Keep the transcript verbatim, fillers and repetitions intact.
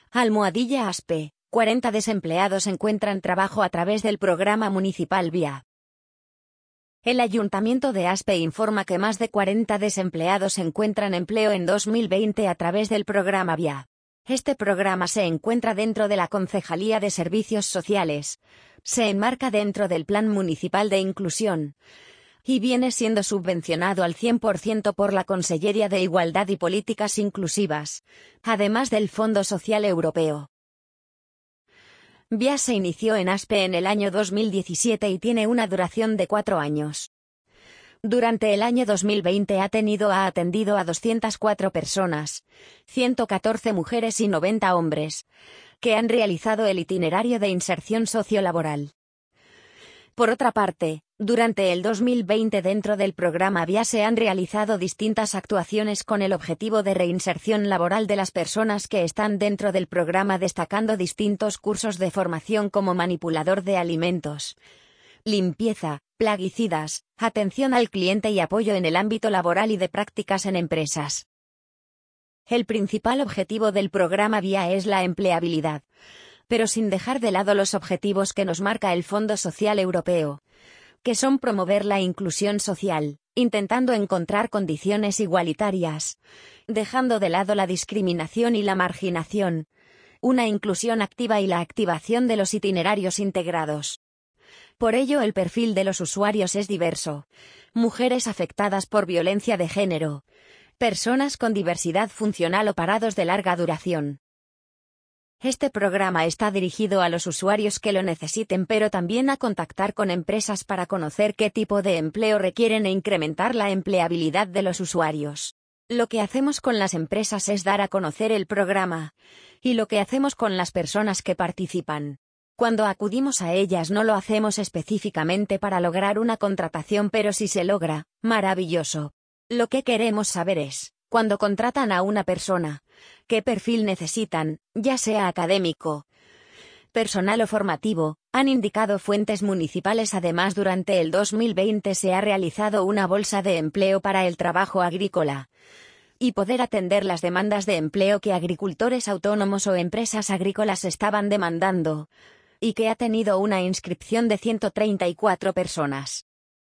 Almohadilla Aspe, cuarenta desempleados encuentran trabajo a través del programa municipal Vía. El Ayuntamiento de Aspe informa que más de cuarenta desempleados encuentran empleo en dos mil veinte a través del programa Vía. Este programa se encuentra dentro de la Concejalía de Servicios Sociales, se enmarca dentro del Plan Municipal de Inclusión y viene siendo subvencionado al cien por ciento por la Conselleria de Igualdad y Políticas Inclusivas, además del Fondo Social Europeo. Vía se inició en Aspe en el año dos mil diecisiete y tiene una duración de cuatro años. Durante el año dos mil veinte ha tenido ha atendido a doscientas cuatro personas, ciento catorce mujeres y noventa hombres, que han realizado el itinerario de inserción sociolaboral. Por otra parte, durante el dos mil veinte dentro del programa Vía se han realizado distintas actuaciones con el objetivo de reinserción laboral de las personas que están dentro del programa, destacando distintos cursos de formación como manipulador de alimentos, limpieza, plaguicidas, atención al cliente y apoyo en el ámbito laboral y de prácticas en empresas. El principal objetivo del programa Vía es la empleabilidad, pero sin dejar de lado los objetivos que nos marca el Fondo Social Europeo, que son promover la inclusión social, intentando encontrar condiciones igualitarias, dejando de lado la discriminación y la marginación, una inclusión activa y la activación de los itinerarios integrados. Por ello el perfil de los usuarios es diverso: mujeres afectadas por violencia de género, personas con diversidad funcional o parados de larga duración. Este programa está dirigido a los usuarios que lo necesiten, pero también a contactar con empresas para conocer qué tipo de empleo requieren e incrementar la empleabilidad de los usuarios. Lo que hacemos con las empresas es dar a conocer el programa, y lo que hacemos con las personas que participan. Cuando acudimos a ellas no lo hacemos específicamente para lograr una contratación, pero si se logra, maravilloso. Lo que queremos saber es, cuando contratan a una persona, ¿qué perfil necesitan, ya sea académico, personal o formativo? Han indicado fuentes municipales. Además, durante el dos mil veinte se ha realizado una bolsa de empleo para el trabajo agrícola y poder atender las demandas de empleo que agricultores autónomos o empresas agrícolas estaban demandando, y que ha tenido una inscripción de ciento treinta y cuatro personas.